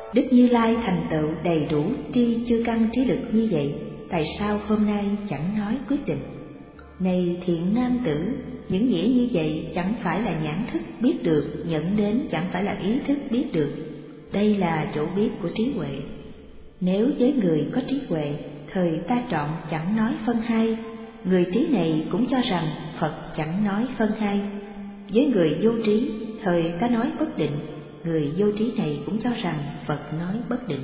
Đức Như Lai thành tựu đầy đủ tri chư căn trí lực như vậy, tại sao hôm nay chẳng nói quyết định? Này thiện nam tử, những nghĩa như vậy chẳng phải là nhãn thức biết được, nhận đến chẳng phải là ý thức biết được. Đây là chỗ biết của trí huệ. Nếu với người có trí huệ, thời ta trọn chẳng nói phân hai, người trí này cũng cho rằng Phật chẳng nói phân hai. Với người vô trí, thời ta nói bất định, người vô trí này cũng cho rằng Phật nói bất định.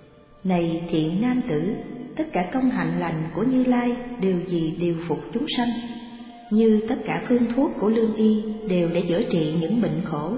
Này thiện nam tử, tất cả công hạnh lành của Như Lai đều vì điều phục chúng sanh, như tất cả phương thuốc của lương y đều để chữa trị những bệnh khổ.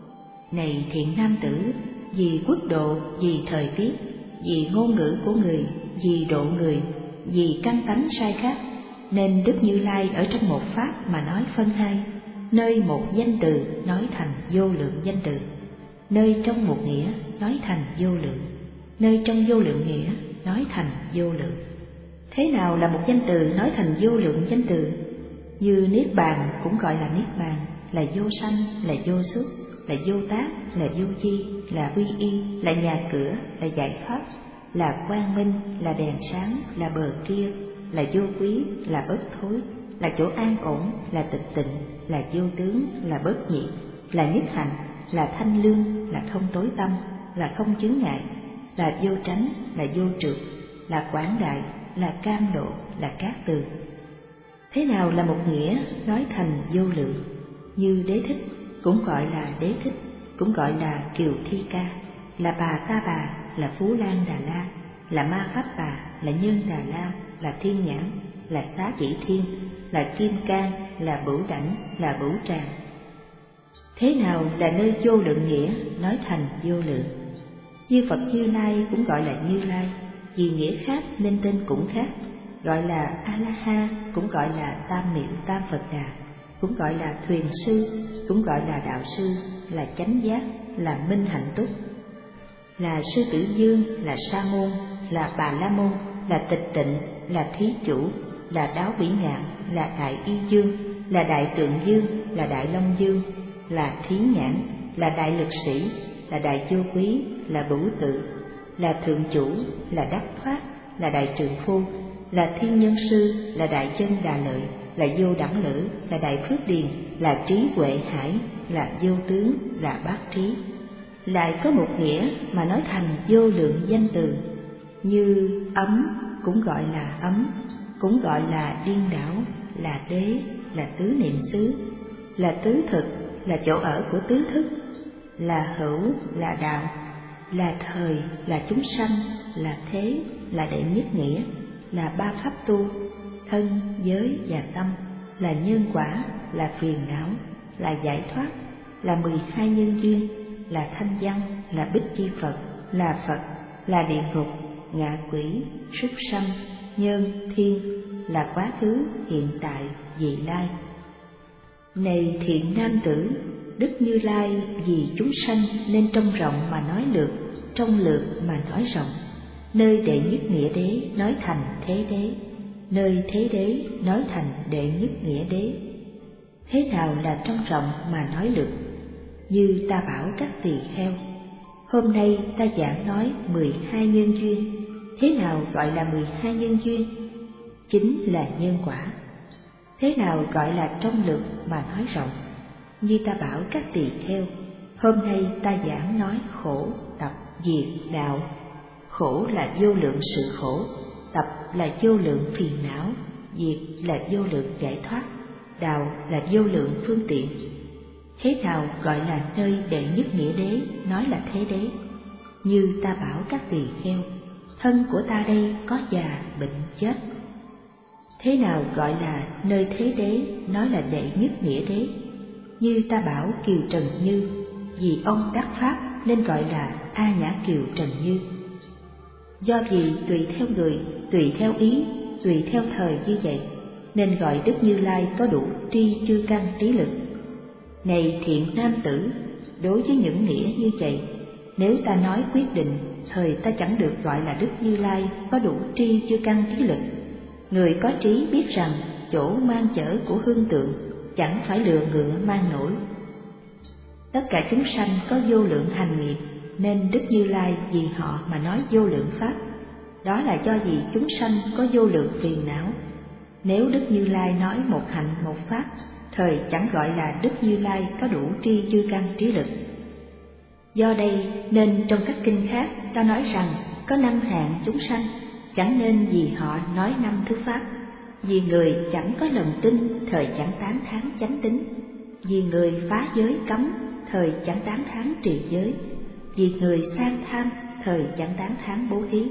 Này thiện nam tử, vì quốc độ, vì thời tiết, vì ngôn ngữ của người, vì độ người, vì căn tánh sai khác, nên Đức Như Lai ở trong một pháp mà nói phân hai, nơi một danh từ nói thành vô lượng danh từ, nơi trong một nghĩa nói thành vô lượng, nơi trong vô lượng nghĩa nói thành vô lượng. Thế nào là một danh từ nói thành vô lượng danh từ? Như niết bàn cũng gọi là niết bàn, là vô sanh, là vô xuất, là vô tác, là vô chi, là uy y, là nhà cửa, là giải thoát, là quang minh, là đèn sáng, là bờ kia, là vô quý, là bất thối, là chỗ an ổn, là tịch tịnh, là vô tướng, là bất nhị, là nhất hạnh, là thanh lương, là không tối tâm, là không chướng ngại, là vô tránh, là vô trượt, là quảng đại, là cam độ, là cát tường. Thế nào là một nghĩa nói thành vô lượng? Như đế thích cũng gọi là đế thích, cũng gọi là kiều thi ca, là bà ta bà, là phú lan đà la, là ma pháp bà, là nhân đà la, là thiên nhãn, là xá chỉ thiên, là kim cang, là bửu đảnh, là bửu tràng. Thế nào là nơi vô lượng nghĩa nói thành vô lượng? Như Phật Như Lai cũng gọi là Như Lai, vì nghĩa khác nên tên cũng khác, gọi là A-la-ha, cũng gọi là Tam Miệu Tam Phật Đà, cũng gọi là Thuyền Sư, cũng gọi là Đạo Sư, là Chánh Giác, là Minh Hạnh Túc, là Sư Tử Dương, là Sa Môn, là Bà La Môn, là Tịch Tịnh, là Thí Chủ, là Đáo Bỉ Ngạn, là Đại Y Dương, là Đại Tượng Dương, là Đại Long Dương, là Thí Nhãn, là Đại Lực Sĩ, là Đại Vô Quý, là Bửu Tự, là Thượng Chủ, là Đắc Thoát, là Đại Trượng Phu, là Thiên Nhân Sư, là Đại Chân Đà Lợi, là Vô Đẳng Lữ, là Đại Phước Điền, là Trí Huệ Hải, là Vô Tướng, là Bát Trí. Lại có một nghĩa mà nói thành vô lượng danh từ, như ấm cũng gọi là ấm, cũng gọi là điên đảo, là đế, là tứ niệm xứ, là tứ thực, là chỗ ở của tứ thức, là hữu, là đạo, là thời, là chúng sanh, là thế, là đệ nhất nghĩa, là ba pháp tu, thân, giới và tâm, là nhân quả, là phiền não, là giải thoát, là 12 nhân duyên, là thanh văn, là bích chi Phật, là địa ngục, ngạ quỷ, súc sanh, nhân, thiên, là quá khứ, hiện tại, vị lai. Này thiện nam tử, Đức Như Lai vì chúng sanh nên trong rộng mà nói lược, trong lược mà nói rộng, nơi đệ nhất nghĩa đế nói thành thế đế, nơi thế đế nói thành đệ nhất nghĩa đế. Thế nào là trong rộng mà nói lược? Như ta bảo các tỳ kheo, hôm nay ta giảng nói 12 nhân duyên. Thế nào gọi là 12 nhân duyên? Chính là nhân quả. Thế nào gọi là trong lược mà nói rộng? Như ta bảo các tỳ kheo, hôm nay ta giảng nói khổ, tập, diệt, đạo. Khổ là vô lượng sự khổ, tập là vô lượng phiền não, diệt là vô lượng giải thoát, đạo là vô lượng phương tiện. Thế nào gọi là nơi đệ nhất nghĩa đế nói là thế đế? Như ta bảo các tỳ kheo, thân của ta đây có già, bệnh, chết. Thế nào gọi là nơi thế đế nói là đệ nhất nghĩa đế? Như ta bảo Kiều Trần Như, vì ông đắc pháp nên gọi là A Nhã Kiều Trần Như. Do vì tùy theo người, tùy theo ý, tùy theo thời như vậy, nên gọi Đức Như Lai có đủ tri chư căn trí lực. Này thiện nam tử, đối với những nghĩa như vậy, nếu ta nói quyết định, thời ta chẳng được gọi là Đức Như Lai có đủ tri chư căn trí lực. Người có trí biết rằng chỗ mang chở của hương tượng chẳng phải lừa ngựa mang nổi. Tất cả chúng sanh có vô lượng hành nghiệp, nên Đức Như Lai vì họ mà nói vô lượng pháp. Đó là do vì chúng sanh có vô lượng phiền não. Nếu Đức Như Lai nói một hạnh một pháp, thời chẳng gọi là Đức Như Lai có đủ tri chư căn trí lực. Do đây nên trong các kinh khác ta nói rằng có 5 hạng chúng sanh, chẳng nên vì họ nói 5 thứ pháp. Vì người chẳng có lòng tin, thời chẳng tán thán chánh tín. Vì người phá giới cấm, thời chẳng tán thán trì giới. Vì người sang tham, thời chẳng tán thán bố thí.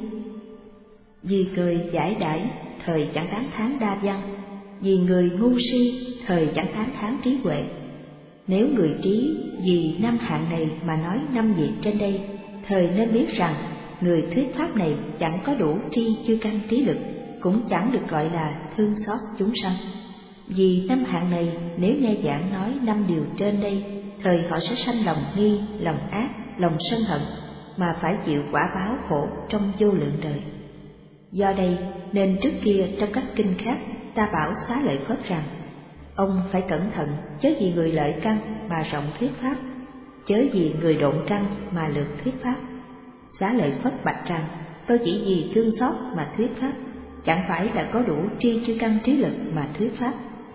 Vì người giải đãi, thời chẳng tán thán đa văn. Vì người ngu si, thời chẳng tán thán trí huệ. Nếu người trí vì 5 hạng này mà nói 5 việc trên đây, thời nên biết rằng người thuyết pháp này chẳng có đủ tri chư căn trí lực, cũng chẳng được gọi là thương xót chúng sanh. Vì 5 hạng này, nếu nghe giảng nói 5 điều trên đây, thời họ sẽ sanh lòng nghi, lòng ác, lòng sân hận, mà phải chịu quả báo khổ trong vô lượng đời. Do đây nên trước kia trong các kinh khác ta bảo Xá Lợi Phất rằng: ông phải cẩn thận, chớ vì người lợi căn mà rộng thuyết pháp, chớ vì người độn căn mà lược thuyết pháp. Xá Lợi Phất bạch rằng: tôi chỉ vì thương xót mà thuyết pháp, chẳng phải là có đủ tri chư căn trí lực mà thuyết pháp.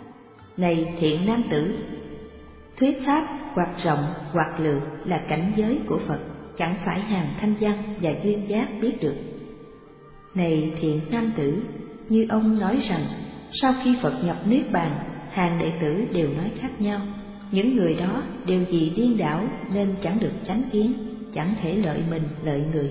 Này thiện nam tử, thuyết pháp hoặc rộng hoặc lược là cảnh giới của Phật, chẳng phải hàng thanh văn và duyên giác biết được. Này thiện nam tử, như ông nói rằng sau khi Phật nhập niết bàn, hàng đệ tử đều nói khác nhau. Những người đó đều vì điên đảo nên chẳng được chánh kiến, chẳng thể lợi mình lợi người.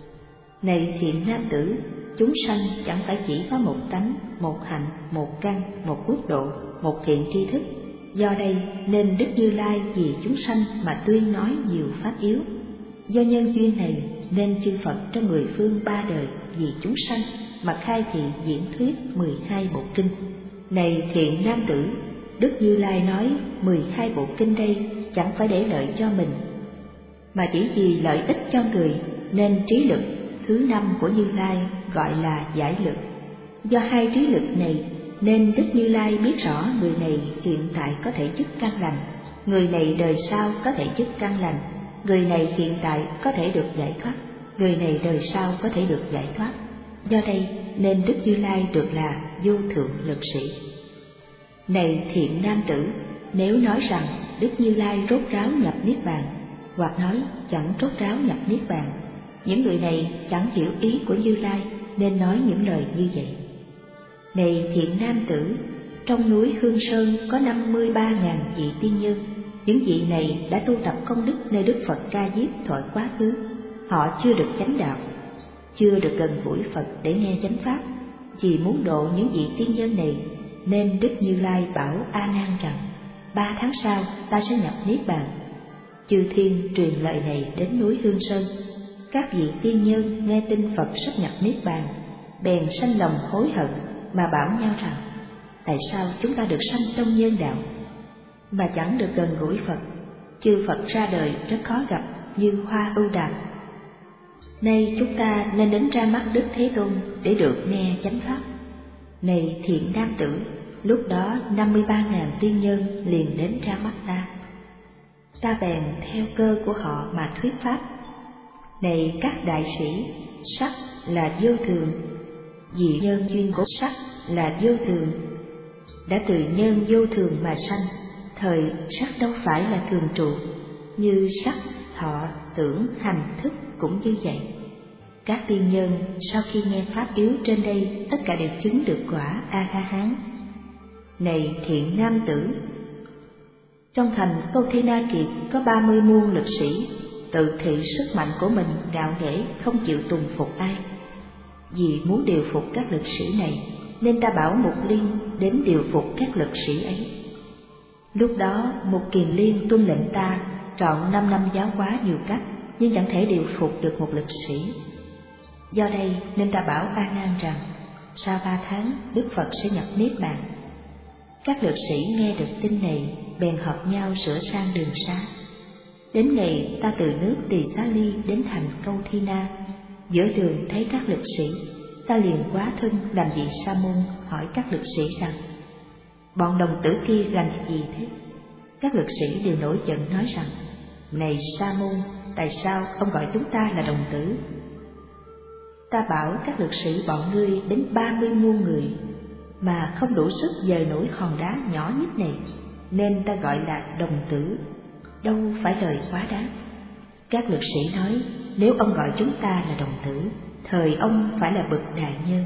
Này thiện nam tử, chúng sanh chẳng phải chỉ có một tánh, một hạnh, một căn, một quốc độ, một thiện tri thức. Do đây nên Đức Như Lai vì chúng sanh mà tuyên nói nhiều pháp yếu. Do nhân duyên này nên chư Phật trong 10 phương 3 đời vì chúng sanh mà khai thị diễn thuyết 12 bộ kinh. Này thiện nam tử, Đức Như Lai nói 12 bộ kinh đây chẳng phải để lợi cho mình, mà chỉ vì lợi ích cho người, nên trí lực thứ 5 của Như Lai gọi là giải lực. Do hai trí lực này nên Đức Như Lai biết rõ người này hiện tại có thể chức căn lành, người này đời sau có thể chức căn lành, người này hiện tại có thể được giải thoát, người này đời sau có thể được giải thoát. Do đây nên Đức Như Lai được là vô thượng lực sĩ. Này thiện nam tử, nếu nói rằng Đức Như Lai rốt ráo nhập niết bàn, hoặc nói chẳng rốt ráo nhập niết bàn, những người này chẳng hiểu ý của Như Lai nên nói những lời như vậy. Này thiện nam tử, trong núi Hương Sơn có 53.000 vị tiên nhân. Những vị này đã tu tập công đức nơi Đức Phật Ca Diếp thuở quá khứ. Họ chưa được chánh đạo, chưa được gần gũi Phật để nghe chánh pháp. Vì muốn độ những vị tiên nhân này nên Đức Như Lai bảo A Nan rằng: 3 tháng sau ta sẽ nhập niết bàn. Chư thiên truyền lời này đến núi Hương Sơn. Các vị tiên nhân nghe tin Phật sắp nhập niết bàn, bèn sanh lòng hối hận mà bảo nhau rằng: tại sao chúng ta được sanh trong nhân đạo mà chẳng được gần gũi Phật? Chư Phật ra đời rất khó gặp như hoa ưu đàm. Nay chúng ta nên đến ra mắt Đức Thế Tôn để được nghe chánh pháp. Này thiện nam tử, lúc đó 53.000 tiên nhân liền đến ra mắt ta. Ta bèn theo cơ của họ mà thuyết pháp. Này các đại sĩ, sắc là vô thường, vì nhân duyên của sắc là vô thường, đã từ nhân vô thường mà sanh. Thời sắc đâu phải là thường trụ, như sắc, thọ, tưởng, hành, thức cũng như vậy. Các tiên nhân sau khi nghe pháp yếu trên đây, tất cả đều chứng được quả A-la-hán. Này thiện nam tử, trong thành Câu Thi Na Kiệt có 30 muôn lực sĩ, tự thị sức mạnh của mình ngạo nghễ không chịu tùng phục ai. Vì muốn điều phục các lực sĩ này nên ta bảo Mục Liên đến điều phục các lực sĩ ấy. Lúc đó Mục Kiền Liên tuân lệnh ta trọn 5 năm giáo hóa nhiều cách, nhưng chẳng thể điều phục được một lực sĩ. Do đây nên ta bảo A Nan rằng sau 3 tháng Đức Phật sẽ nhập niết bàn. Các lực sĩ nghe được tin này bèn hợp nhau sửa sang đường xá. Đến ngày ta từ nước Tỳ Xá Ly đến thành Câu Thi Na, giữa đường thấy các lực sĩ, ta liền hóa thân làm vị Sa môn hỏi các lực sĩ rằng: bọn đồng tử kia làm gì thế? Các lực sĩ đều nổi giận nói rằng: này Sa môn, tại sao ông gọi chúng ta là đồng tử? Ta bảo các lực sĩ bọn ngươi đến 30 muôn người, mà không đủ sức dời nổi hòn đá nhỏ nhất này, nên ta gọi là đồng tử, đâu phải lời quá đáng. Các lực sĩ nói, nếu ông gọi chúng ta là đồng tử, thời ông phải là bậc đại nhân.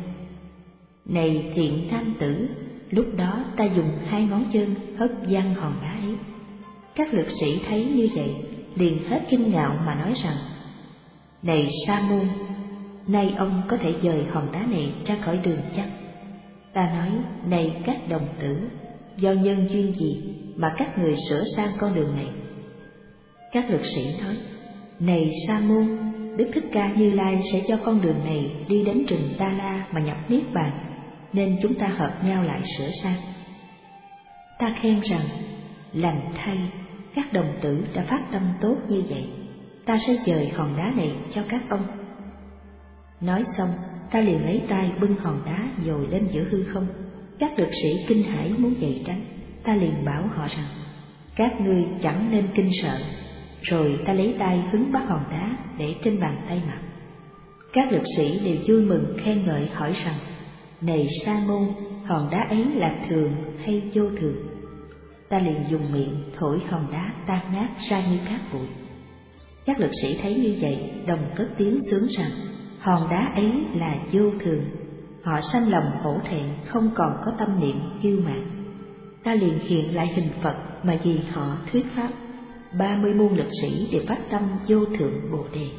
Này thiện nam tử, lúc đó ta dùng 2 ngón chân hất văng hòn đá ấy. Các lực sĩ thấy như vậy, liền hết kinh ngạo mà nói rằng, này Sa môn, nay ông có thể dời hòn đá này ra khỏi đường chăng? Ta nói, này các đồng tử, do nhân duyên gì mà các người sửa sang con đường này? Các lực sĩ nói, này Sa môn, Đức Thích Ca Như Lai sẽ cho con đường này đi đến rừng Ta La mà nhập niết bàn, nên chúng ta hợp nhau lại sửa sang. Ta khen rằng, lành thay, các đồng tử đã phát tâm tốt như vậy, ta sẽ dời hòn đá này cho các ông. Nói xong, ta liền lấy tay bưng hòn đá dồi lên giữa hư không. Các lực sĩ kinh hãi muốn chạy tránh, ta liền bảo họ rằng, các ngươi chẳng nên kinh sợ. Rồi ta lấy tay hứng bắt hòn đá để trên bàn tay mặt. Các lực sĩ đều vui mừng khen ngợi hỏi rằng, này Sa môn, hòn đá ấy là thường hay vô thường? Ta liền dùng miệng thổi hòn đá tan nát ra như cát bụi. Các lực sĩ thấy như vậy, đồng cất tiếng sướng rằng, hòn đá ấy là vô thường. Họ sanh lòng hổ thẹn, không còn có tâm niệm kiêu mạn. Ta liền hiện lại hình Phật mà vì họ thuyết pháp. 30 muôn lực sĩ đều phát tâm vô thượng Bồ Đề.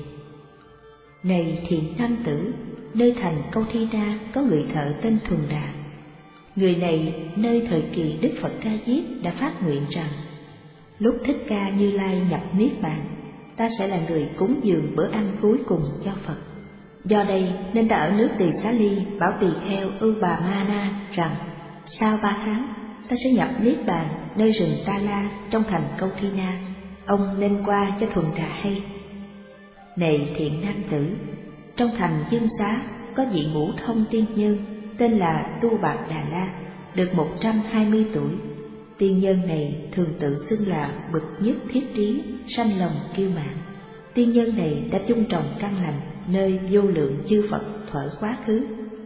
Này thiện nam tử, nơi thành Câu Thi Na có người thợ tên Thuần Đà. Người này nơi thời kỳ Đức Phật Ca Diếp đã phát nguyện rằng, lúc Thích Ca Như Lai nhập niết bàn, ta sẽ là người cúng dường bữa ăn cuối cùng cho Phật. Do đây nên ta ở nước Tỳ Xá Ly bảo tỳ kheo Ubamana rằng, sau 3 tháng ta sẽ nhập niết bàn nơi rừng Ta La trong thành Câu Thi Na. Ông nên qua cho Thuần Đà hay. Này thiện nam tử, trong thành Dương Xá có vị Ngũ Thông tiên nhân tên là Tu Bạc Đà La, được 120 tuổi. Tiên nhân này thường tự xưng là bậc nhất thiết trí, sanh lòng kiêu mạn. Tiên nhân này đã chung trồng căn lành nơi vô lượng chư Phật thuở quá khứ.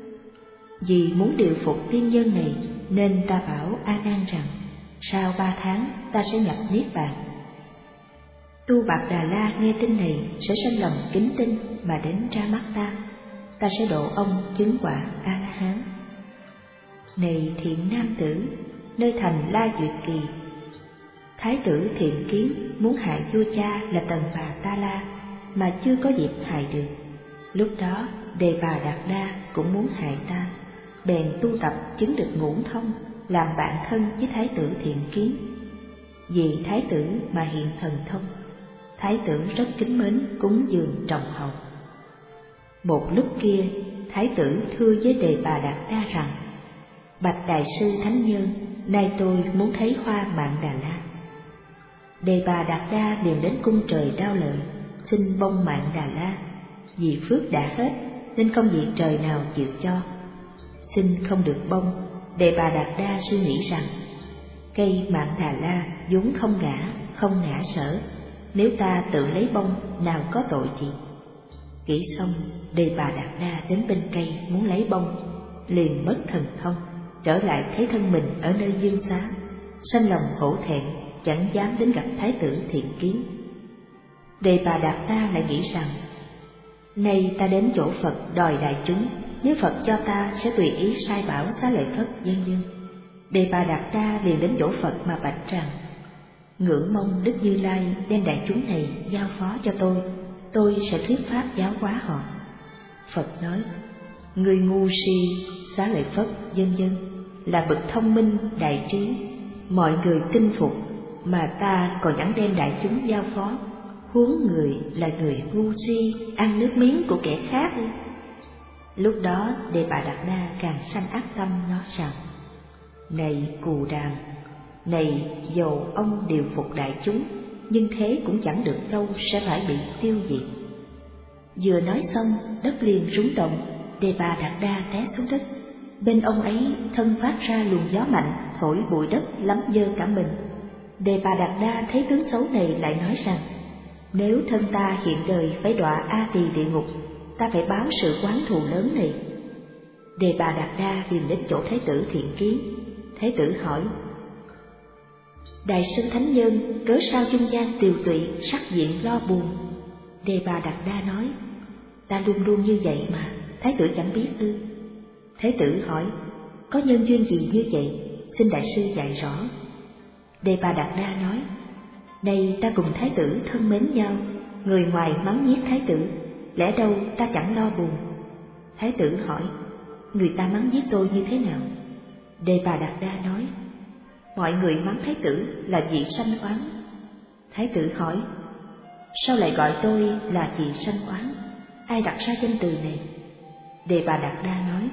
Vì muốn điều phục tiên nhân này, nên ta bảo A Nan rằng, sau 3 tháng ta sẽ nhập niết bàn. Tu Bạc Đà La nghe tin này sẽ sanh lòng kính tin mà đến ra mắt ta. Ta sẽ độ ông chứng quả A La Hán. Này thiện nam tử, nơi thành La Duyệt Kỳ, Thái tử Thiện Kiến muốn hại vua cha là Tần Bà Ta La mà chưa có dịp hại được. Lúc đó Đề Bà Đạt Đa cũng muốn hại ta, bèn tu tập chứng được Ngũ Thông, làm bạn thân với Thái tử Thiện Kiến. Vì Thái tử mà hiện thần thông, Thái tử rất kính mến cúng dường trọng hậu. Một lúc kia, Thái tử thưa với Đề Bà Đạt Đa rằng, bạch đại sư thánh nhân, nay tôi muốn thấy hoa Mạn Đà La. Đề Bà Đạt Đa liền đến cung trời Đao Lợi, xin bông Mạn Đà La. Vì phước đã hết nên không vị trời nào chịu cho. Xin không được bông, Đề Bà Đạt Đa suy nghĩ rằng, cây Mạn Đà La vốn không ngã sở, nếu ta tự lấy bông nào có tội gì. Kỹ xong, Đề Bà Đạt Đa đến bên cây muốn lấy bông, liền mất thần thông, trở lại thấy thân mình ở nơi Dương Xá, sanh lòng hổ thẹn, chẳng dám đến gặp Thái tử Thiện Kiến. Đề Bà Đạt Đa lại nghĩ rằng, nay ta đến chỗ Phật đòi đại chúng, nếu Phật cho ta sẽ tùy ý sai bảo Xá Lợi Phất vân vân. Đề Bà Đạt Đa liền đến chỗ Phật mà bạch rằng, ngưỡng mong Đức Như Lai đem đại chúng này giao phó cho tôi sẽ thuyết pháp giáo hóa họ. Phật nói, người ngu si Xá Lợi Phất vân vân là bậc thông minh đại trí, mọi người tin phục, mà ta còn chẳng đem đại chúng giao phó, huống người là người ngu si ăn nước miếng của kẻ khác. Lúc đó Đề Bà Đạt Đa càng sanh ác tâm nói rằng, này Cù Đàm, này dầu ông điều phục đại chúng, nhưng thế cũng chẳng được lâu sẽ phải bị tiêu diệt. Vừa nói xong, đất liền rúng động, Đề Bà Đạt Đa té xuống đất. Bên ông ấy thân phát ra luồng gió mạnh, thổi bụi đất lấm dơ cả mình. Đề Bà Đạt Đa thấy tướng xấu này lại nói rằng, Nếu thân ta hiện đời phải đọa A Tỳ địa ngục, ta phải báo sự oán thù lớn này. Đề Bà Đạt Đa liền đến chỗ Thái tử Thiện Kiến. Thái tử hỏi: Đại Sơn Thánh Nhân, cớ sao chung gian tiều tụy, sắc diện lo buồn? Đề Bà Đạt Đa nói: Ta luôn luôn như vậy mà, Thái tử chẳng biết ư? Thái tử hỏi: Có nhân duyên gì như vậy? Xin đại sư dạy rõ. Đề Bà Đạt Đa nói: Này, ta cùng Thái tử thân mến nhau, người ngoài mắng nhiếc Thái tử, lẽ đâu ta chẳng lo buồn. Thái tử hỏi: Người ta mắng giết tôi như thế nào? Đề Bà Đạt Đa nói: Mọi người mắng Thái tử là vị sanh oán. Thái tử hỏi: Sao lại gọi tôi là vị sanh oán? Ai đặt ra danh từ này? Đề Bà Đạt Đa nói: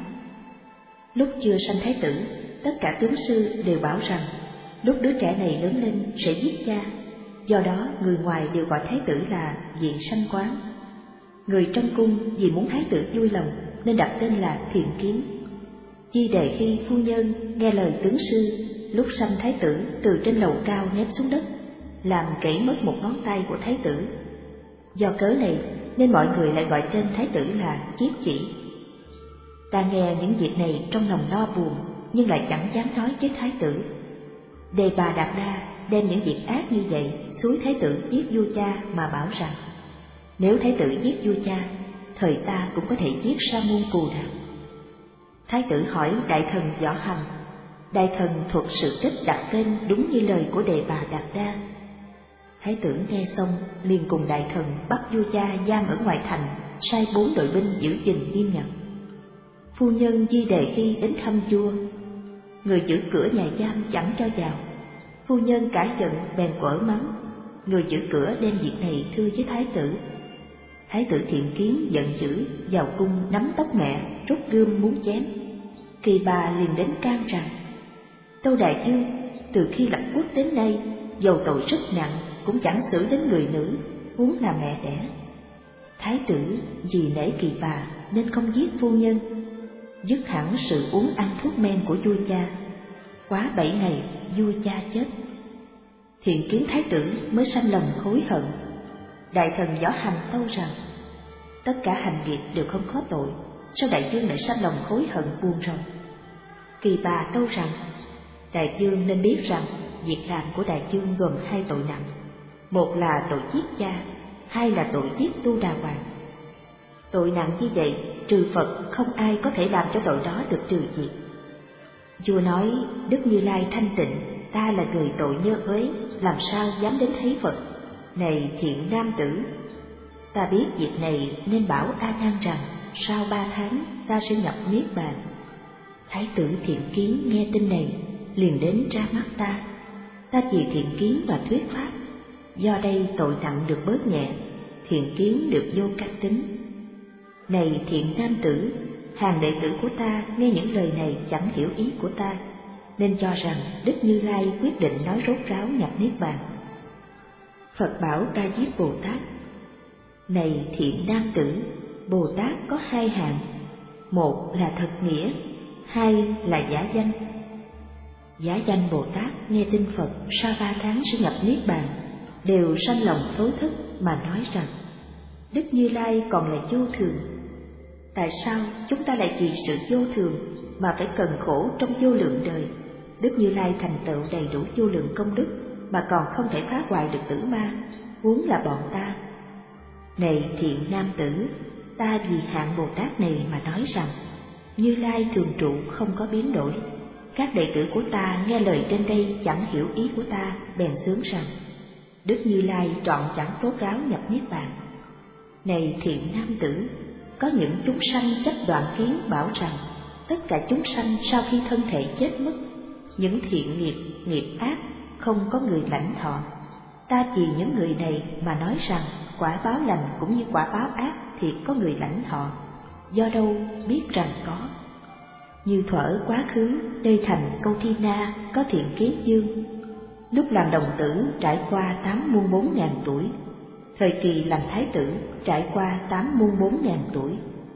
Lúc chưa sanh Thái tử, tất cả tướng sư đều bảo rằng lúc đứa trẻ này lớn lên sẽ giết cha, do đó người ngoài đều gọi Thái tử là vị sanh quán. Người trong cung vì muốn Thái tử vui lòng nên đặt tên là Thiện Kiến. Chi đề khi phu nhân nghe lời tướng sư, lúc sanh Thái tử từ trên lầu cao ném xuống đất, làm gãy mất một ngón tay của Thái tử. Do cớ này nên mọi người lại gọi tên Thái tử là Chiết Chỉ. Ta nghe những việc này trong lòng lo buồn, nhưng lại chẳng dám nói với Thái tử. Đề Bà Đạt Đa đem những việc ác như vậy xúi Thái tử giết vua cha mà bảo rằng: Nếu Thái tử giết vua cha, thời ta cũng có thể giết Sa Môn Cù Đàm. Thái tử hỏi đại thần Võ Hằng. Đại thần thuật sự tích đặt tên đúng như lời của Đề Bà Đạt Đa. Thái tử nghe xong liền cùng đại thần bắt vua cha giam ở ngoài thành, sai 4 đội binh giữ gìn nghiêm ngặt. Phu nhân Di Đề khi đến thăm vua, người giữ cửa nhà giam chẳng cho vào. Phu nhân cãi giận bèn quở mắng. Người giữ cửa đem việc này thưa với Thái tử. Thái tử Thiện Kiến giận dữ vào cung nắm tóc mẹ, rút gươm muốn chém. Kỳ Bà liền đến can rằng: Tâu đại vương, từ khi lập quốc đến nay, dầu tội rất nặng cũng chẳng xử đến người nữ, huống là mẹ đẻ. Thái tử vì nể Kỳ Bà nên không giết phu nhân, dứt hẳn sự uống ăn thuốc men của vua cha. Quá 7 ngày vua cha chết. Thiện Kiến Thái tử mới sanh lòng hối hận. Đại thần Võ Hằng tâu rằng: Tất cả hành nghiệp đều không có tội, sao đại vương lại sanh lòng hối hận buồn rầu? Kỳ Bà tâu rằng: Đại vương nên biết rằng việc làm của đại vương gồm 2 tội nặng, một là tội giết cha, 2 là tội giết Tu Đà Hoàng. Tội nặng như vậy, trừ Phật không ai có thể làm cho tội đó được trừ diệt. Vua nói: Đức Như Lai thanh tịnh, ta là người tội nhơ uế, làm sao dám đến thấy Phật? Này thiện nam tử, ta biết việc này nên bảo A Nan rằng sau 3 tháng ta sẽ nhập niết bàn. Thái tử Thiện Kiến nghe tin này liền đến ra mắt ta. Ta vì Thiện Kiến mà thuyết pháp, do đây tội nặng được bớt nhẹ, Thiện Kiến được vô cách tính. Này thiện nam tử, hàng đệ tử của ta nghe những lời này chẳng hiểu ý của ta, nên cho rằng Đức Như Lai quyết định nói rốt ráo nhập niết bàn. Phật bảo Ca Diếp Bồ Tát: Này thiện nam tử, Bồ Tát có 2 hạng, một là thật nghĩa, 2 là giả danh. Giả danh Bồ Tát nghe tin Phật sau 3 tháng sẽ nhập niết bàn, đều sanh lòng thối thức mà nói rằng: Đức Như Lai còn là vô thường. Tại sao chúng ta lại vì sự vô thường mà phải cần khổ trong vô lượng đời? Đức Như Lai thành tựu đầy đủ vô lượng công đức mà còn không thể phá hoại được tử ma, huống là bọn ta. Này thiện nam tử, ta vì hạng Bồ Tát này mà nói rằng: Như Lai thường trụ không có biến đổi. Các đệ tử của ta nghe lời trên đây chẳng hiểu ý của ta, bèn xướng rằng: Đức Như Lai trọn chẳng rốt ráo nhập niết bàn. Này thiện nam tử, có những chúng sanh chấp đoạn kiến bảo rằng tất cả chúng sanh sau khi thân thể chết mất, những thiện nghiệp, nghiệp ác không có người lãnh thọ. Ta vì những người này mà nói rằng quả báo lành cũng như quả báo ác thì có người lãnh thọ, do đâu biết rằng có. Như thuở quá khứ, nơi thành Câu Thi Na có Thiện Kiến Dương, lúc làm đồng tử trải qua 8 muôn 4.000 tuổi, thời kỳ làm thái tử trải qua 8 muôn 4.000 tuổi.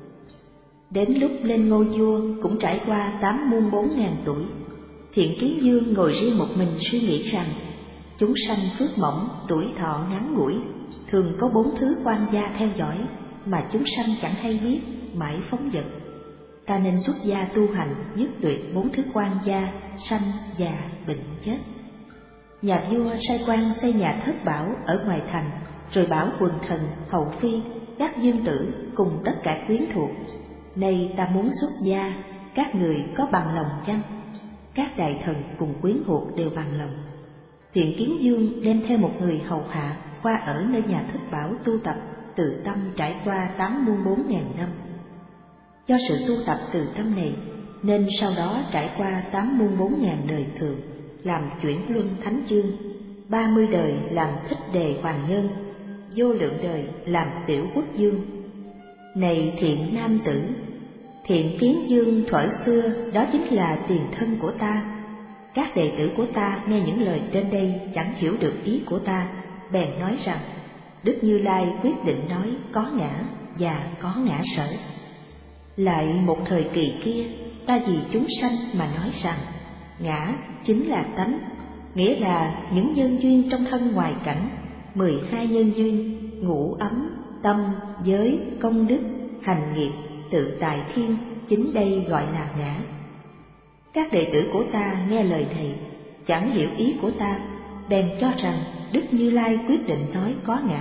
Đến lúc lên ngôi vua cũng trải qua 8 muôn 4.000 tuổi. Thiện Kiến Dương ngồi riêng một mình suy nghĩ rằng chúng sanh phước mỏng, tuổi thọ ngắn ngủi, thường có 4 thứ quan gia theo dõi mà chúng sanh chẳng hay biết, mãi phóng dật. Ta nên xuất gia tu hành, dứt tuyệt 4 thứ quan gia: sanh, già, bệnh, chết. Nhà vua sai quan xây nhà thất bảo ở ngoài thành, rồi bảo quần thần, hậu phi, các dương tử cùng tất cả quyến thuộc: nay ta muốn xuất gia, các người có bằng lòng chăng? Các đại thần cùng quyến thuộc đều bằng lòng. Thiện Kiến Dương đem theo một người hầu hạ qua ở nơi nhà thất bảo tu tập từ tâm trải qua 8 muôn 4.000 năm. Do sự tu tập từ tâm này nên sau đó trải qua 8 muôn 4.000 đời thường, làm chuyển luân thánh chương, 30 đời làm thích đề hoàng nhân, vô lượng đời làm tiểu quốc dương. Này thiện nam tử, Thiện Kiến Dương thuở xưa đó chính là tiền thân của ta. Các đệ tử của ta nghe những lời trên đây chẳng hiểu được ý của ta, bèn nói rằng Đức Như Lai quyết định nói có ngã và có ngã sở. Lại một thời kỳ kia, ta vì chúng sanh mà nói rằng ngã chính là tánh, nghĩa là những nhân duyên trong thân ngoài cảnh, 12 nhân duyên: ngũ ấm, tâm, giới, công đức, hành nghiệp, tự tại thiên, chính đây gọi là ngã. Các đệ tử của ta nghe lời này chẳng hiểu ý của ta, bèn cho rằng Đức Như Lai quyết định nói có ngã.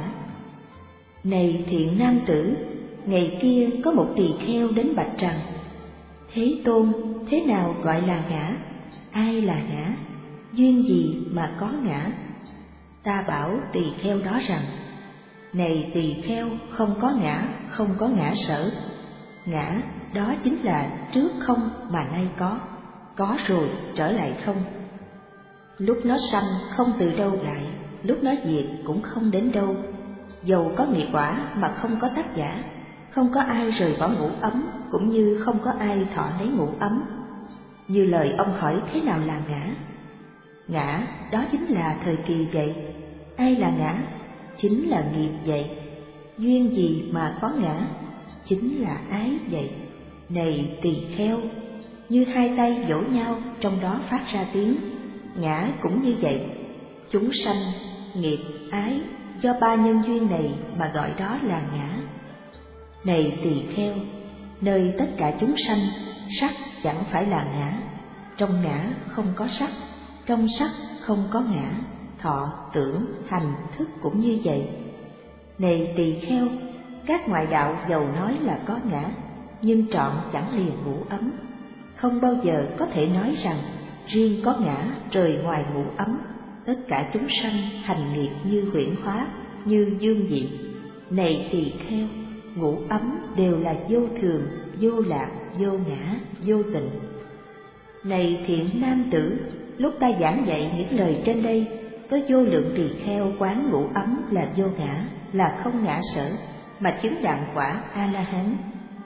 Này thiện nam tử, ngày kia có một tỳ kheo đến bạch rằng: Thế Tôn, thế nào gọi là ngã? Ai là ngã? Duyên gì mà có ngã? Ta bảo tỳ kheo đó rằng: Này tỳ kheo, không có ngã, không có ngã sở. Ngã đó chính là trước không mà nay có rồi trở lại không. Lúc nó sanh không từ đâu lại, lúc nó diệt cũng không đến đâu. Dầu có nghiệp quả mà không có tác giả, không có ai rời bỏ ngũ ấm, cũng như không có ai thọ lấy ngũ ấm. Như lời ông hỏi thế nào là ngã? Ngã đó chính là thời kỳ vậy. Ai là ngã? Chính là nghiệp vậy. Duyên gì mà có ngã? Chính là ái vậy. Này tỳ kheo, như hai tay vỗ nhau, trong đó phát ra tiếng. Ngã cũng như vậy. Chúng sanh, nghiệp, ái, do 3 nhân duyên này mà gọi đó là ngã. Này tỳ kheo, nơi tất cả chúng sanh, sắc chẳng phải là ngã. Trong ngã không có sắc, trong sắc không có ngã. Thọ, tưởng, hành, thức cũng như vậy. Này tỳ kheo, các ngoại đạo dầu nói là có ngã, nhưng trọn chẳng liền ngũ ấm. Không bao giờ có thể nói rằng riêng có ngã rời ngoài ngũ ấm. Tất cả chúng sanh hành nghiệp như huyễn hóa, như dương dị. Này tỳ kheo, ngũ ấm đều là vô thường, vô lạc, vô ngã, vô tịnh. Này thiện nam tử, lúc ta giảng dạy những lời trên đây, có vô lượng tỳ kheo quán ngũ ấm là vô ngã, là không ngã sở, mà chứng đạm quả A-la-hán.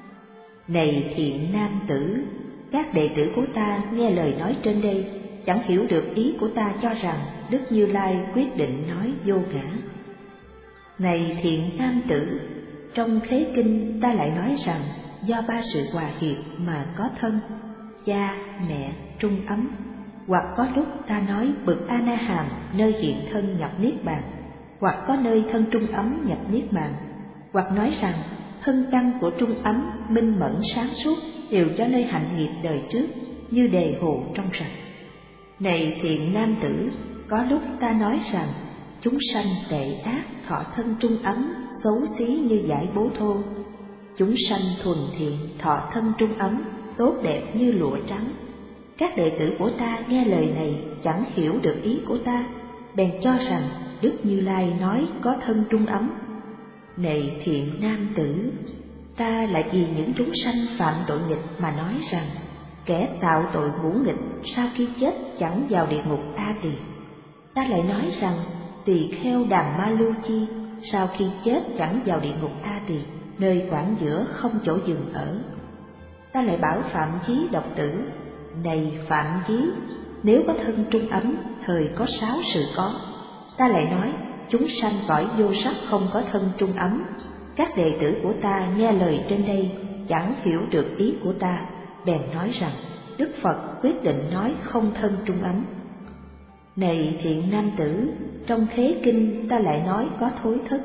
Này thiện nam tử, các đệ tử của ta nghe lời nói trên đây chẳng hiểu được ý của ta, cho rằng Đức Như Lai quyết định nói vô ngã. Này thiện nam tử, trong Thế Kinh ta lại nói rằng do 3 sự hòa hiệp mà có thân, cha, mẹ, trung ấm. Hoặc có lúc ta nói bậc A-na-hàm nơi hiện thân nhập niết bàn, hoặc có nơi thân trung ấm nhập niết bàn, hoặc nói rằng thân căn của trung ấm minh mẫn sáng suốt đều cho nơi hạnh nghiệp đời trước, như đề hồ trong rạch. Này thiện nam tử, có lúc ta nói rằng chúng sanh tệ ác thọ thân trung ấm, xấu xí như dải bố thô. Chúng sanh thuần thiện thọ thân trung ấm, tốt đẹp như lụa trắng. Các đệ tử của ta nghe lời này chẳng hiểu được ý của ta, bèn cho rằng Đức Như Lai nói có thân trung ấm. Này thiện nam tử, ta lại vì những chúng sanh phạm tội nghịch mà nói rằng kẻ tạo tội ngũ nghịch sau khi chết chẳng vào địa ngục A Tỳ. Ta lại nói rằng tỳ kheo Đàm Ma Lưu Chi sau khi chết chẳng vào địa ngục A Tỳ, nơi quảng giữa không chỗ dừng ở. Ta lại bảo Phạm Chí độc tử: Này Phạm Chí, nếu có thân trung ấm, thời có 6 sự có. Ta lại nói chúng sanh cõi vô sắc không có thân trung ấm. Các đệ tử của ta nghe lời trên đây chẳng hiểu được ý của ta, bèn nói rằng Đức Phật quyết định nói không thân trung ấm. Này thiện nam tử, trong Thế Kinh ta lại nói có thối thức,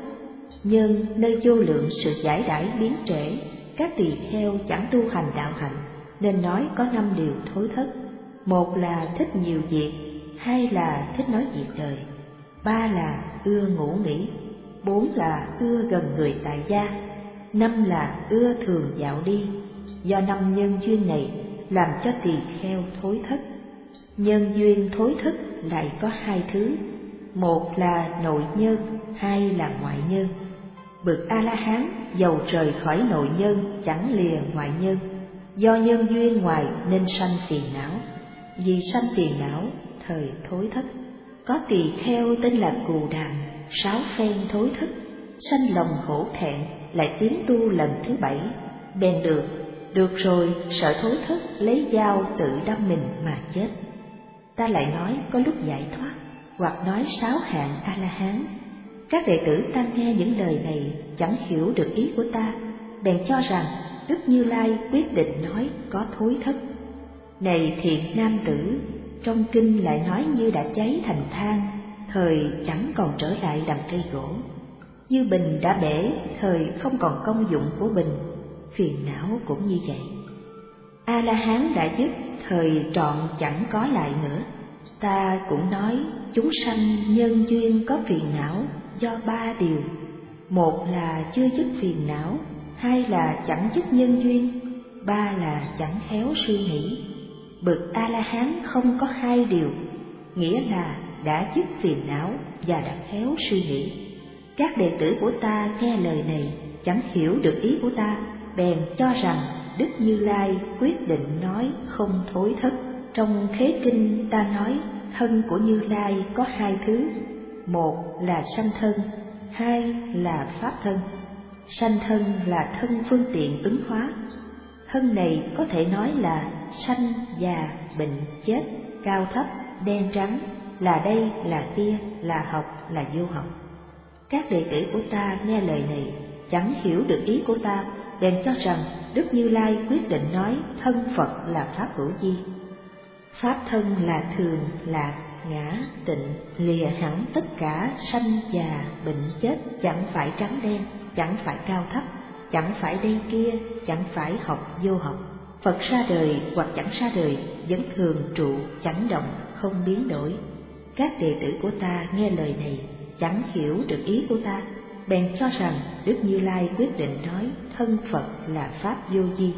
nhưng nơi vô lượng sự giải đãi biến trễ, các tỳ kheo chẳng tu hành đạo hạnh, nên nói có 5 điều thối thất. 1 là thích nhiều việc, 2 là thích nói việc đời, 3 là ưa ngủ nghỉ, 4 là ưa gần người tại gia, 5 là ưa thường dạo đi. Do 5 nhân duyên này làm cho tỳ kheo thối thất. Nhân duyên thối thất lại có 2 thứ, 1 là nội nhân, 2 là ngoại nhân. Bậc A-la-hán dầu rời khỏi nội nhân chẳng lìa ngoại nhân. Do nhân duyên ngoài nên sanh phiền não, vì sanh phiền não thời thối thất. Có tỳ kheo tên là Cù Đàm, 6 phen thối thất, sanh lòng hổ thẹn, lại tiến tu lần thứ 7, bèn được rồi sợ thối thất, lấy dao tự đâm mình mà chết. Ta lại nói có lúc giải thoát, hoặc nói 6 hạng A-la-hán. Các đệ tử ta nghe những lời này chẳng hiểu được ý của ta, bèn cho rằng Đức Như Lai quyết định nói có thối thất. Này thiện nam tử, trong kinh lại nói như đã cháy thành than, thời chẳng còn trở lại làm cây gỗ. Như bình đã bể, thời không còn công dụng của bình, phiền não cũng như vậy. A-la-hán đã dứt, thời trọn chẳng có lại nữa. Ta cũng nói chúng sanh nhân duyên có phiền não do 3 điều. 1 là chưa dứt phiền não, 2 là chẳng dứt nhân duyên, 3 là chẳng khéo suy nghĩ. Bậc A-la-hán không có 2 điều, nghĩa là đã dứt phiền não và đã khéo suy nghĩ. Các đệ tử của ta nghe lời này chẳng hiểu được ý của ta, bèn cho rằng Đức Như Lai quyết định nói không thối thất. Trong Khế Kinh ta nói thân của Như Lai có 2 thứ, 1 là sanh thân, 2 là pháp thân. Sanh thân là thân phương tiện ứng hóa. Thân này có thể nói là sanh, già, bệnh, chết, cao thấp, đen trắng, là đây, là kia, là học, là vô học. Các đệ tử của ta nghe lời này chẳng hiểu được ý của ta, bèn cho rằng Đức Như Lai quyết định nói thân Phật là pháp hữu vi. Pháp thân là thường, lạc, ngã, tịnh, lìa hẳn tất cả sanh, già, bệnh, chết, chẳng phải trắng đen, chẳng phải cao thấp, chẳng phải đây kia, chẳng phải học, vô học. Phật ra đời hoặc chẳng ra đời vẫn thường trụ, chẳng động, không biến đổi. Các đệ tử của ta nghe lời này chẳng hiểu được ý của ta, bèn cho rằng Đức Như Lai quyết định nói thân Phật là pháp vô vi.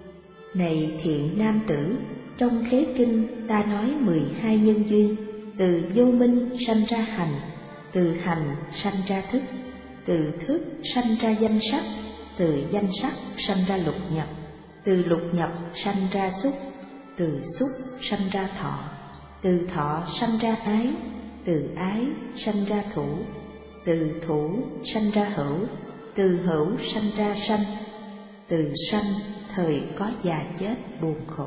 Này thiện nam tử, trong Khế Kinh ta nói 12 nhân duyên, từ vô minh sanh ra hành, từ hành sanh ra thức, từ thức sanh ra danh sắc, từ danh sắc sanh ra lục nhập, từ lục nhập sanh ra xúc, từ xúc sanh ra thọ, từ thọ sanh ra ái, từ ái sanh ra thủ, từ thủ sanh ra hữu, từ hữu sanh ra sanh, từ sanh thời có già chết buồn khổ.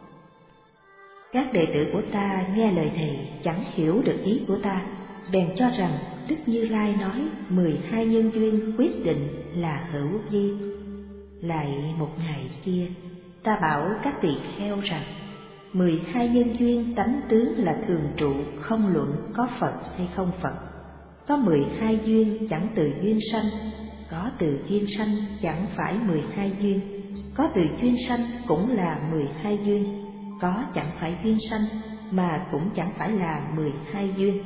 Các đệ tử của ta nghe lời này chẳng hiểu được ý của ta, bèn cho rằng Đức Như Lai nói 12 nhân duyên quyết định là hữu vi. Lại một ngày kia, ta bảo các tỳ kheo rằng 12 nhân duyên tánh tướng là thường trụ, không luận có Phật hay không Phật. Có 12 duyên chẳng từ duyên sanh, có từ duyên sanh chẳng phải 12 duyên, có từ duyên sanh cũng là 12 duyên, có chẳng phải duyên sanh mà cũng chẳng phải là 12 duyên.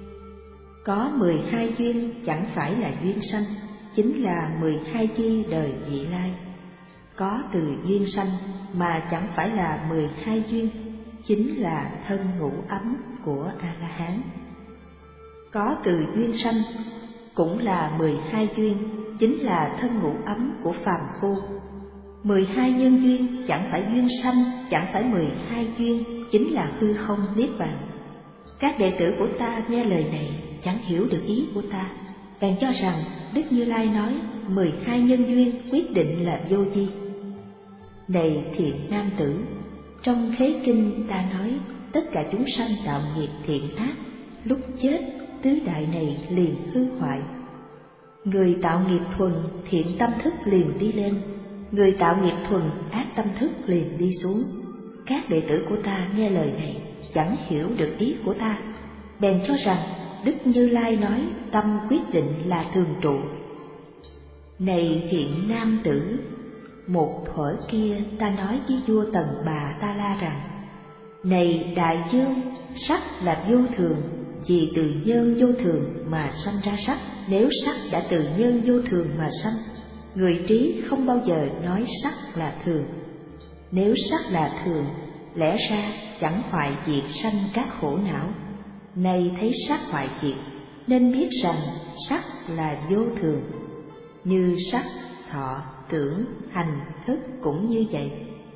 Có 12 duyên chẳng phải là duyên sanh, chính là 12 chi đời vị lai. Có từ duyên sanh mà chẳng phải là 12 duyên, chính là thân ngũ ấm của A-la-hán. Có từ duyên sanh cũng là 12 duyên, chính là thân ngũ ấm của phàm phu. 12 nhân duyên chẳng phải duyên sanh, chẳng phải 12 duyên, chính là hư không niết bàn. Các đệ tử của ta nghe lời này chẳng hiểu được ý của ta, bèn cho rằng Đức Như Lai nói 12 nhân duyên quyết định là vô vi. Này thiện nam tử, trong Khế Kinh ta nói tất cả chúng sanh tạo nghiệp thiện ác, lúc chết tứ đại này liền hư hoại. Người tạo nghiệp thuần, thiện tâm thức liền đi lên, người tạo nghiệp thuần, ác tâm thức liền đi xuống. Các đệ tử của ta nghe lời này chẳng hiểu được ý của ta, bèn cho rằng Đức Như Lai nói tâm quyết định là thường trụ, Này thiện nam tử, một thuở kia ta nói với vua Tần Bà Ta La rằng: này đại vương, sắc là vô thường, vì từ nhân vô thường mà sanh ra sắc. Nếu sắc đã từ nhân vô thường mà sanh, người trí không bao giờ nói sắc là thường. Nếu sắc là thường, lẽ ra chẳng phải diệt sanh các khổ não. Nay thấy sắc hoại diệt, nên biết rằng sắc là vô thường. Như sắc, thọ, tưởng, hành, thức cũng như vậy.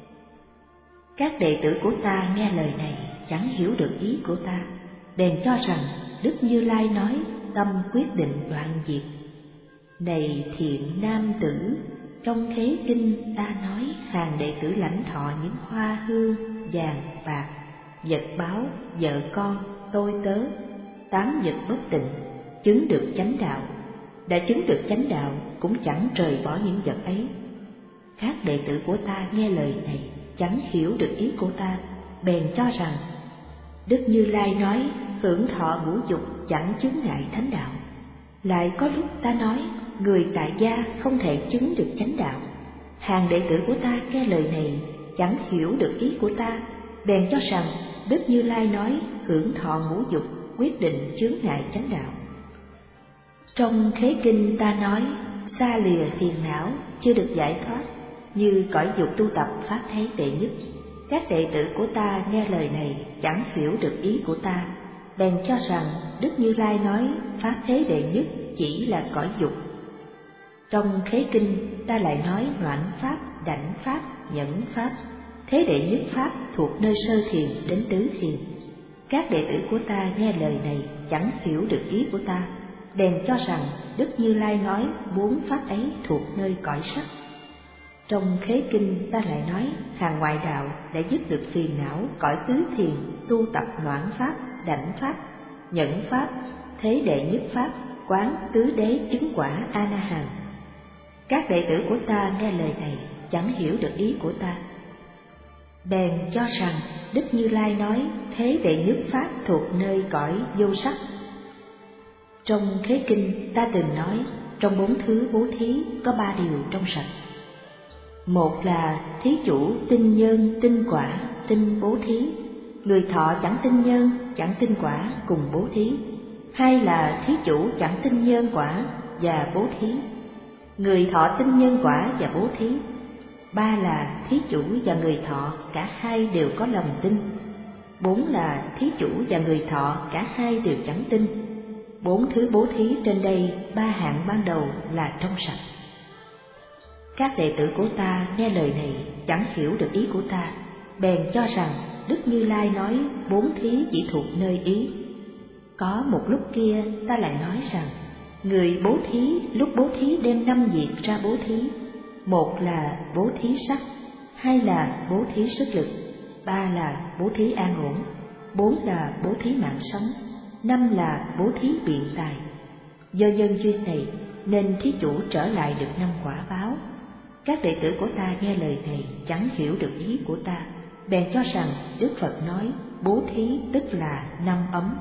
Các đệ tử của ta nghe lời này chẳng hiểu được ý của ta, bèn cho rằng Đức Như Lai nói tâm quyết định đoạn diệt. Này thiện nam tử, trong Thế Kinh ta nói hàng đệ tử lãnh thọ những hoa hương, vàng, bạc, vật báo, vợ con, tôi tớ, 8 vật bất tịnh, chứng được chánh đạo. Đã chứng được chánh đạo cũng chẳng rời bỏ những vật ấy. Các đệ tử của ta nghe lời này chẳng hiểu được ý của ta, bèn cho rằng Đức Như Lai nói hưởng thọ ngũ dục chẳng chứng ngại thánh đạo. Lại có lúc ta nói người tại gia không thể chứng được chánh đạo. Hàng đệ tử của ta nghe lời này chẳng hiểu được ý của ta, bèn cho rằng Đức Như Lai nói hưởng thọ ngũ dục quyết định chướng ngại chánh đạo. Trong Thế Kinh ta nói xa lìa phiền não chưa được giải thoát, như cõi dục tu tập pháp thế đệ nhất. Các đệ tử của ta nghe lời này chẳng hiểu được ý của ta, bèn cho rằng Đức Như Lai nói pháp thế đệ nhất chỉ là cõi dục. Trong Thế Kinh ta lại nói noãn pháp, đảnh pháp, nhẫn pháp, thế đệ nhất pháp thuộc nơi sơ thiền đến tứ thiền. Các đệ tử của ta nghe lời này chẳng hiểu được ý của ta, bèn cho rằng Đức Như Lai nói 4 pháp ấy thuộc nơi cõi sắc. Trong Thế Kinh ta lại nói hàng ngoại đạo đã dứt được phiền não cõi tứ thiền, tu tập noãn pháp, đảnh pháp, nhẫn pháp, thế đệ nhất pháp, quán tứ đế chứng quả A Na Hàm. Các đệ tử của ta nghe lời này chẳng hiểu được ý của ta, bèn cho rằng Đức Như Lai nói thế đệ nhất pháp thuộc nơi cõi vô sắc. Trong Thế Kinh ta từng nói trong 4 thứ bố thí có 3 điều trong sạch. Một là thí chủ tin nhân, tin quả, tin bố thí. Người thọ chẳng tin nhân, chẳng tin quả cùng bố thí. Hai là thí chủ chẳng tin nhân quả và bố thí. Người thọ tin nhân quả và bố thí. Ba là thí chủ và người thọ cả hai đều có lòng tin. Bốn là thí chủ và người thọ cả hai đều chẳng tin. 4 thứ bố thí trên đây 3 hạng ban đầu là trong sạch. Các đệ tử của ta nghe lời này chẳng hiểu được ý của ta, bèn cho rằng Đức Như Lai nói 4 thí chỉ thuộc nơi ý. Có một lúc kia ta lại nói rằng người bố thí lúc bố thí đem 5 việc ra bố thí. Một là bố thí sắc, hai là bố thí sức lực, ba là bố thí an ổn, 4 là bố thí mạng sống, 5 là bố thí biện tài. Do nhân duyên này nên thí chủ trở lại được 5 quả báo. Các đệ tử của ta nghe lời này chẳng hiểu được ý của ta, bèn cho rằng Đức Phật nói bố thí tức là 5 ấm.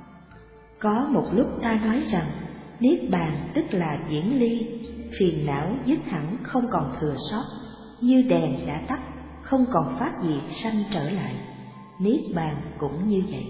Có một lúc ta nói rằng niết bàn tức là viễn ly, phiền não dứt hẳn không còn thừa sót, như đèn đã tắt, không còn phát diệt sanh trở lại. Niết bàn cũng như vậy.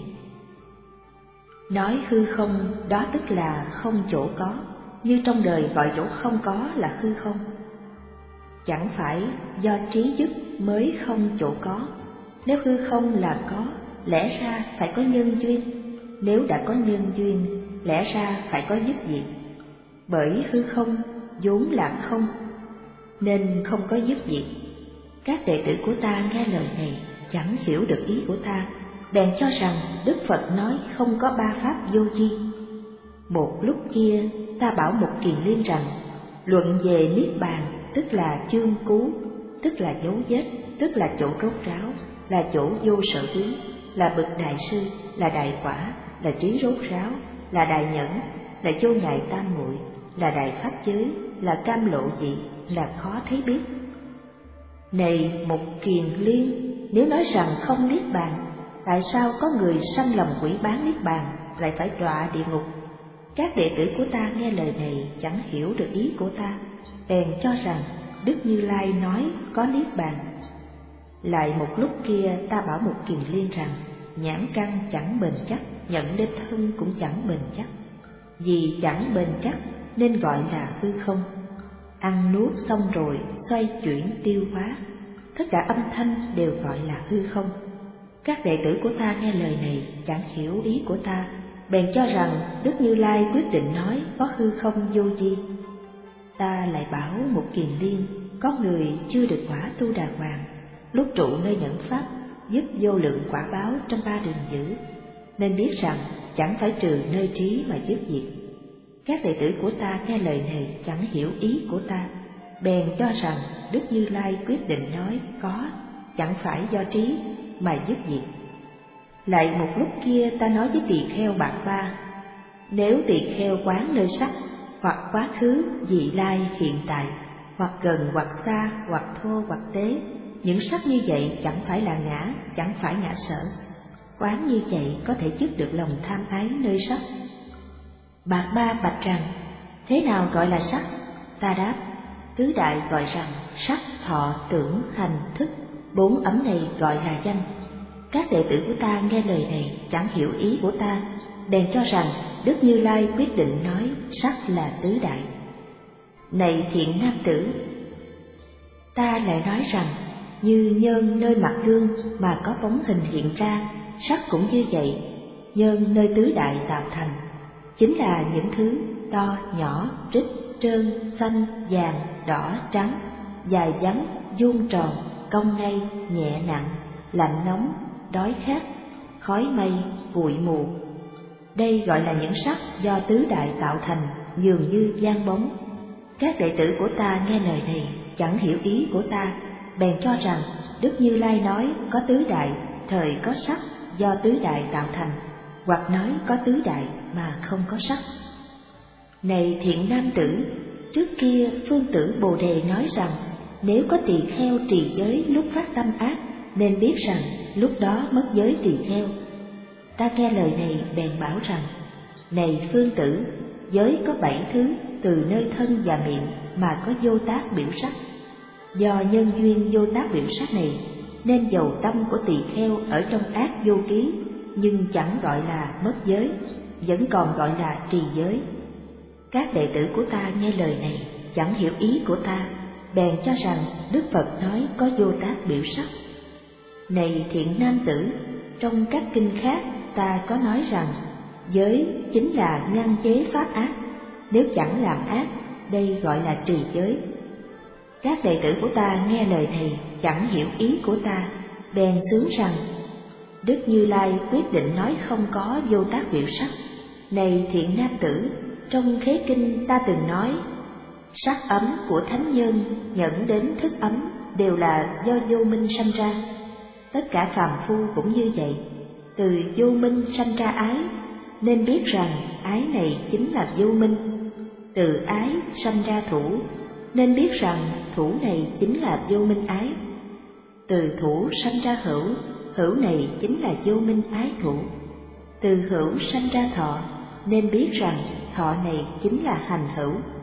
Nói hư không đó tức là không chỗ có, như trong đời gọi chỗ không có là hư không. Chẳng phải do trí dứt mới không chỗ có. Nếu hư không là có, lẽ ra phải có nhân duyên. Nếu đã có nhân duyên, lẽ ra phải có dứt diệt. Bởi hư không vốn là không, nên không có dứt diệt. Các đệ tử của ta nghe lời này chẳng hiểu được ý của ta, bèn cho rằng Đức Phật nói không có 3 pháp vô vi. Một lúc kia ta bảo một kiền liên rằng luận về niết bàn tức là chương cứu, tức là dấu vết, tức là chỗ rốt ráo, là chỗ vô sở tướng, là bậc đại sư, là đại quả, là trí rốt ráo, là đại nhẫn, là vô ngại tam muội, là đại pháp giới, là cam lộ vị, là khó thấy biết. Này một kiền liên, nếu nói rằng không niết bàn, tại sao có người sanh lòng quỷ bán niết bàn lại phải đọa địa ngục? Các đệ tử của ta nghe lời này chẳng hiểu được ý của ta, bèn cho rằng Đức Như Lai nói có niết bàn. Lại một lúc kia ta bảo một kiền liên rằng nhãn căn chẳng bền chắc, nhận đến thân cũng chẳng bền chắc. Vì chẳng bền chắc nên gọi là hư không. Ăn nuốt xong rồi xoay chuyển tiêu hóa, tất cả âm thanh đều gọi là hư không. Các đệ tử của ta nghe lời này chẳng hiểu ý của ta, bèn cho rằng Đức Như Lai quyết định nói có hư không vô vi. Ta lại bảo một kiền liên, có người chưa được quả tu đà hoàng, lúc trụ nơi nhẫn pháp giúp vô lượng quả báo trong ba đường dữ, nên biết rằng chẳng phải trừ nơi trí mà dứt diệt. Các đệ tử của ta nghe lời này chẳng hiểu ý của ta, bèn cho rằng Đức Như Lai quyết định nói có, chẳng phải do trí mà dứt diệt. Lại một lúc kia ta nói với tỳ kheo Bạc Ba, nếu tỳ kheo quán nơi sắc, hoặc quá khứ, vị lai, hiện tại, hoặc gần hoặc xa, hoặc thô hoặc tế, những sắc như vậy chẳng phải là ngã, chẳng phải ngã sở. Quán như vậy có thể dứt được lòng tham ái nơi sắc. Bạc Ba bạch rằng, thế nào gọi là sắc? Ta đáp, tứ đại gọi rằng sắc, thọ, tưởng, hành, thức, bốn ấm này gọi là danh. Các đệ tử của ta nghe lời này chẳng hiểu ý của ta, bèn cho rằng Đức Như Lai quyết định nói sắc là tứ đại. Này thiện nam tử, ta lại nói rằng như nhơn nơi mặt gương mà có bóng hình hiện ra, sắc cũng như vậy, nhơn nơi tứ đại tạo thành, chính là những thứ to, nhỏ, trích, trơn, xanh, vàng, đỏ, trắng, dài vắn, vuông tròn, cong ngay, nhẹ nặng, lạnh nóng, đói khát, khói mây, bụi mù. Đây gọi là những sắc do tứ đại tạo thành, dường như vang bóng. Các đệ tử của ta nghe lời này chẳng hiểu ý của ta, bèn cho rằng Đức Như Lai nói có tứ đại, thời có sắc do tứ đại tạo thành, hoặc nói có tứ đại mà không có sắc. Này thiện nam tử, trước kia Phương Tử Bồ Đề nói rằng nếu có tỳ kheo trì giới lúc phát tâm ác, nên biết rằng lúc đó mất giới tỳ kheo. Ta nghe lời này bèn bảo rằng, này Phương Tử, giới có 7 thứ từ nơi thân và miệng mà có vô tác biểu sắc. Do nhân duyên vô tác biểu sắc này, nên dầu tâm của tỳ kheo ở trong ác vô ký, nhưng chẳng gọi là mất giới, vẫn còn gọi là trì giới. Các đệ tử của ta nghe lời này chẳng hiểu ý của ta, bèn cho rằng Đức Phật nói có vô tác biểu sắc. Này thiện nam tử, trong các kinh khác ta có nói rằng giới chính là ngăn chế pháp ác, nếu chẳng làm ác, đây gọi là trì giới. Các đệ tử của ta nghe lời này chẳng hiểu ý của ta, bèn xướng rằng Đức Như Lai quyết định nói không có vô tác biểu sắc. Này thiện nam tử, trong khế kinh ta từng nói sắc ấm của thánh nhân nhận đến thức ấm đều là do vô minh sanh ra. Tất cả phàm phu cũng như vậy, từ vô minh sanh ra ái, nên biết rằng ái này chính là vô minh. Từ ái sanh ra thủ, nên biết rằng thủ này chính là vô minh ái. Từ thủ sanh ra hữu, hữu này chính là vô minh ái thủ. Từ hữu sanh ra thọ, nên biết rằng thọ này chính là hành hữu.